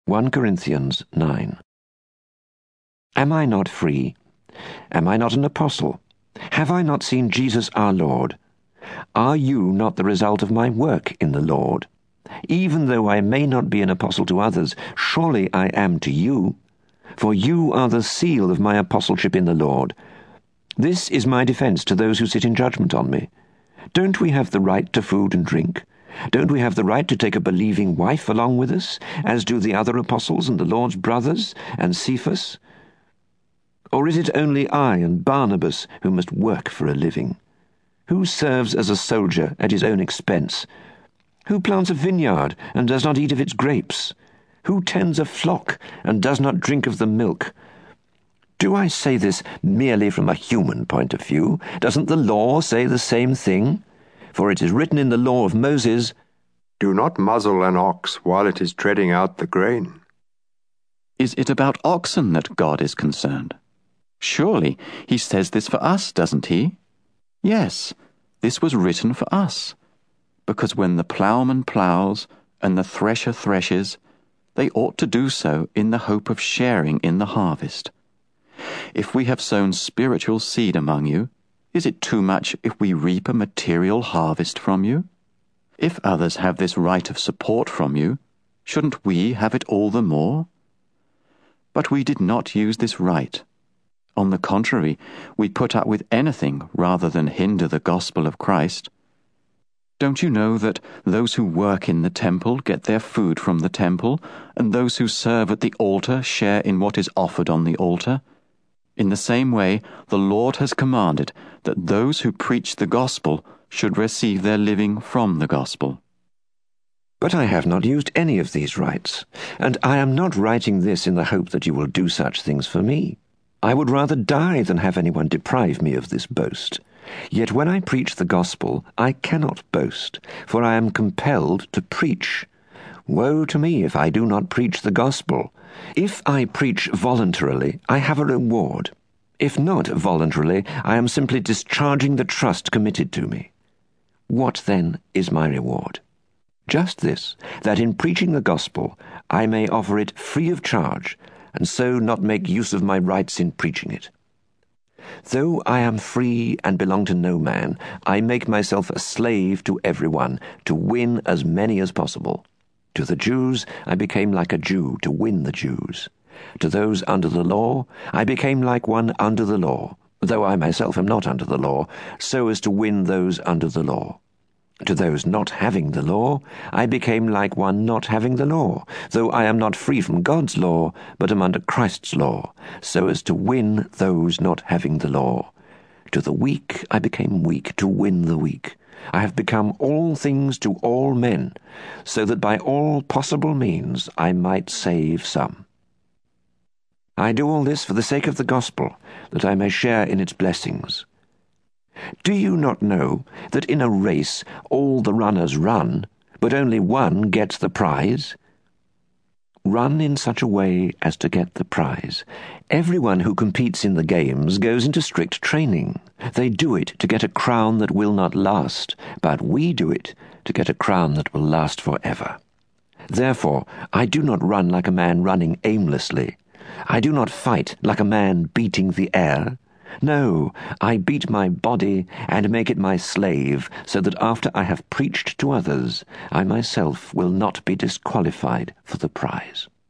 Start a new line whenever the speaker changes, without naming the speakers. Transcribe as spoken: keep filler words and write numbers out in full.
First Corinthians nine. Am I not free? Am I not an apostle? Have I not seen Jesus our Lord? Are you not the result of my work in the Lord? Even though I may not be an apostle to others, surely I am to you, for you are the seal of my apostleship in the Lord. This is my defense to those who sit in judgment on me. Don't we have the right to food and drink? Don't we have the right to take a believing wife along with us, as do the other apostles and the Lord's brothers and Cephas? Or is it only I and Barnabas who must work for a living? Who serves as a soldier at his own expense? Who plants a vineyard and does not eat of its grapes? Who tends a flock and does not drink of the milk? Do I say this merely from a human point of view? Doesn't the law say the same thing? For it is written in the law of Moses,
"Do not muzzle an ox while it is treading out the grain."
Is it about oxen that God is concerned? Surely he says this for us, doesn't he? Yes, this was written for us, because when the ploughman ploughs and the thresher threshes, they ought to do so in the hope of sharing in the harvest. If we have sown spiritual seed among you, is it too much if we reap a material harvest from you? If others have this right of support from you, shouldn't we have it all the more? But we did not use this right. On the contrary, we put up with anything rather than hinder the gospel of Christ. Don't you know that those who work in the temple get their food from the temple, and those who serve at the altar share in what is offered on the altar? In the same way, the Lord has commanded that those who preach the gospel should receive their living from the gospel.
But I have not used any of these rights, and I am not writing this in the hope that you will do such things for me. I would rather die than have anyone deprive me of this boast. Yet when I preach the gospel, I cannot boast, for I am compelled to preach. Woe to me if I do not preach the gospel. If I preach voluntarily, I have a reward. If not voluntarily, I am simply discharging the trust committed to me. What then is my reward? Just this, that in preaching the gospel, I may offer it free of charge, and so not make use of my rights in preaching it. Though I am free and belong to no man, I make myself a slave to everyone, to win as many as possible. To the Jews I became like a Jew to win the Jews. To those under the law I became like one under the law, though I myself am not under the law, so as to win those under the law. To those not having the law I became like one not having the law, though I am not free from God's law, but am under Christ's law, so as to win those not having the law. To the weak I became weak to win the weak. I have become all things to all men, so that by all possible means I might save some. I do all this for the sake of the gospel, that I may share in its blessings. Do you not know that in a race all the runners run, but only one gets the prize? Run in such a way as to get the prize. Everyone who competes in the games goes into strict training. They do it to get a crown that will not last, but we do it to get a crown that will last forever. Therefore, I do not run like a man running aimlessly. I do not fight like a man beating the air. No, I beat my body and make it my slave, so that after I have preached to others, I myself will not be disqualified for the prize.